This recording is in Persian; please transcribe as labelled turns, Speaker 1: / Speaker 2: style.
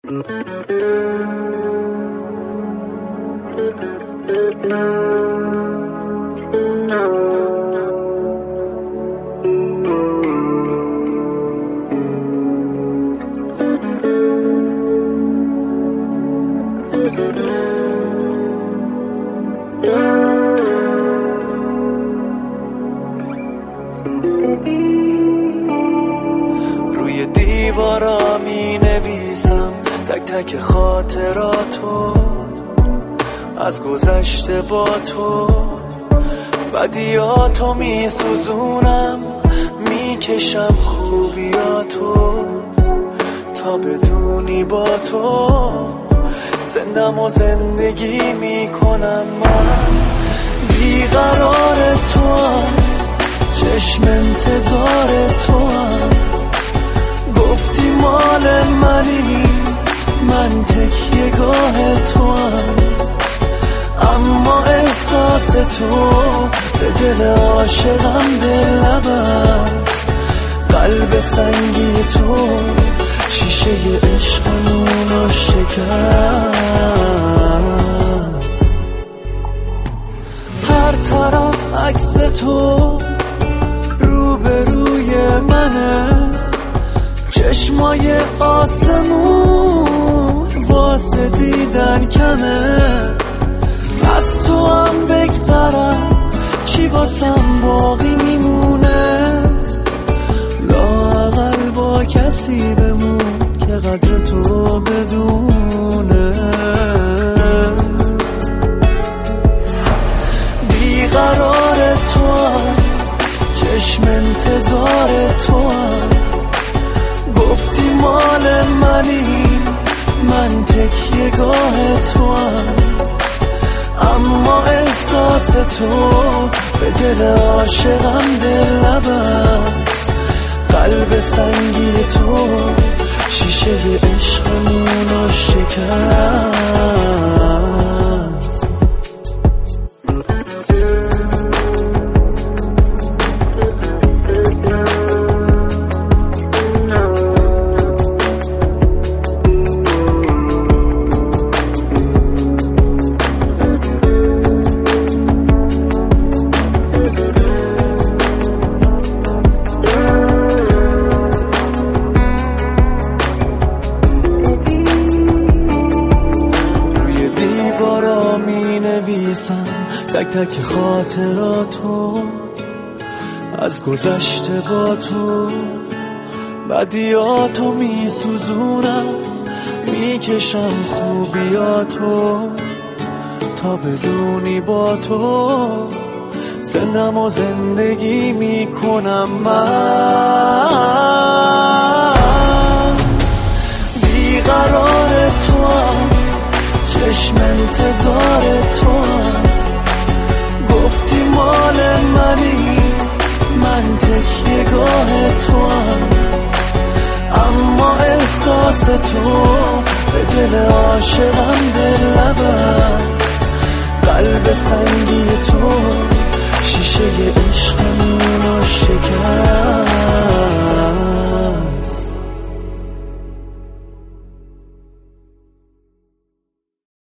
Speaker 1: روی دیوارا می نویسم تک تک خاطراتو از گذشته با تو، بدیاتو می سوزونم میکشم خوبیاتو تا بدونی با تو زندم و زندگی میکنم. من بیقرار توام، چشم انتظار توام، گفتی مال منی، من تکیه گاه توام، اما احساس تو به دل عاشقم دل نبست. قلب سنگی تو شیشه عشقمونو شکست. هر طرف عکس تو روبروی منه، چشمای آسمون واسه دیدن کمه. از تو هم بگذرم چی واسم باقی میمونه، لااقل با کسی بمون که قدر تو بدونه. بیقرار توام، چشم انتظار توام، گفتی مال منی، من تکیه گاه توام، اما احساس تو به دل عاشقم دل نبست. قلب سنگی تو شیشه عشقمونو شکست. تک تک خاطراتو از گذشته با تو، بدیاتو می سوزونم میکشم خوبیاتو تا بدونی با تو زندم و زندگی میکنم. من بیقرار توام، چشم انتظار توام، گفتی مال منی، من تکیه گاه توام، اما احساس تو به دل عاشقم دل نبست. قلب سنگی